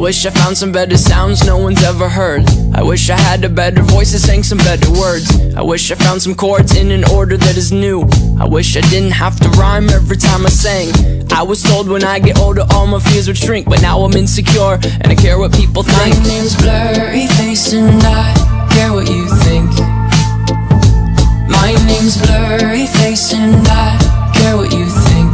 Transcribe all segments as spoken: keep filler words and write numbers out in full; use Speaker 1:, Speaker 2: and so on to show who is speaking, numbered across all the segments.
Speaker 1: wish I found some better sounds no one's ever heard. I wish I had a better voice that sang some better words. I wish I found some chords in an order that is new. I wish I didn't have to rhyme every time I sang. I was told when I get older all my fears would shrink, but now I'm insecure and I care what people think.
Speaker 2: My name's Blurryface and I care what you think. My name's Blurryface and I care what you think.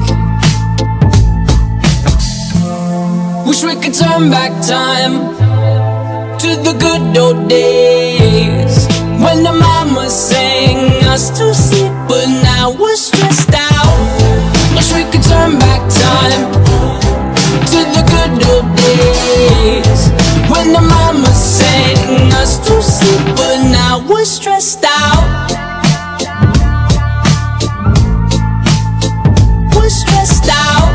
Speaker 2: Wish we could turn back time to the good old days when the mama sang us to sleep, but now we're stressed out. Wish we could turn back time to the good old days when the mama sang us to sleep, but now we're stressed out. We're stressed out.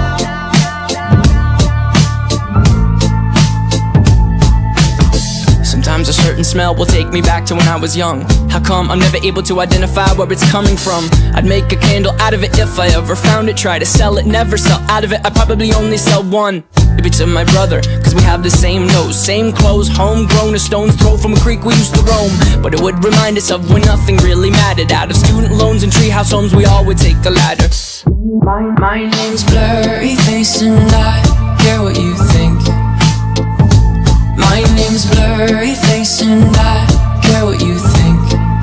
Speaker 2: Sometimes a certain smell will take me back to when I was young. How come I'm never able to identify where it's coming from? I'd make a candle out of it if I ever found it. Try to sell it, never sell out of it. I'd probably only sell one. Maybe to my brother, cause we have the same nose, same clothes, homegrown, a stone's throw from a creek we used to roam. But it would remind us of when nothing really mattered. Out of student loans and treehouse homes, we all would take a ladder. My, my name's Blurryface and I care what you think. My name's Blurryface and I care what you think.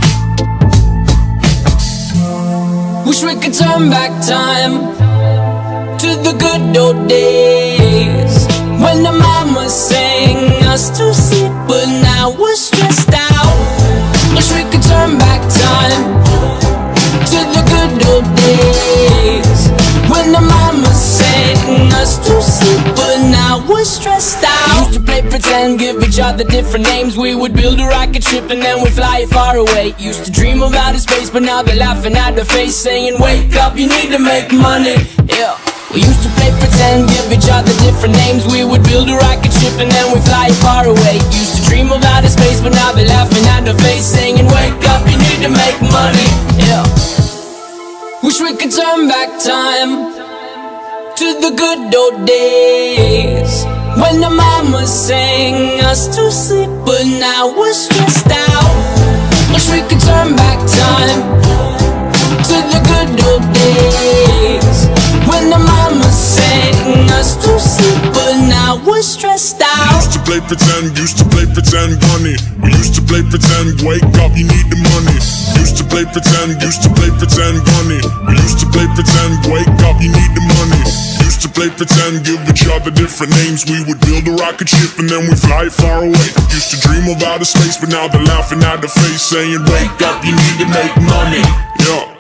Speaker 2: Wish we could turn back time to the good old days when the mama sang us to sleep, but now we're stressed out. Wish we could turn back time to the good old days when the mama sang us to sleep, but now we're stressed out. Used to play pretend, give each other different names. We would build a rocket ship and then we'd fly it far away. Used to dream of outer space, but now they're laughing at the face, saying wake up, you need to make money. Yeah. We used to play pretend, give each other different names. We would build a rocket ship and then we'd fly it far away. Used to dream of outer space, but now they're laughing at the face, saying wake up, you need to make money. Yeah. Wish we could turn back time to the good old days when the mama sang us to sleep, but now we're stressed out. Wish we could turn back time to the good old days when the mama sang us to sleep, but now we're stressed out.
Speaker 3: Used to play pretend, used to play pretend, bunny. We used to play pretend, wake up, you need the money. Used to play pretend, used to play pretend, bunny. We used to play pretend, wake up, you need the money. Used to play pretend, give each other different names. We would build a rocket ship and then we'd fly far away. Used to dream of outer space, but now they're laughing at the face, saying wake up, you need to make money. Yeah.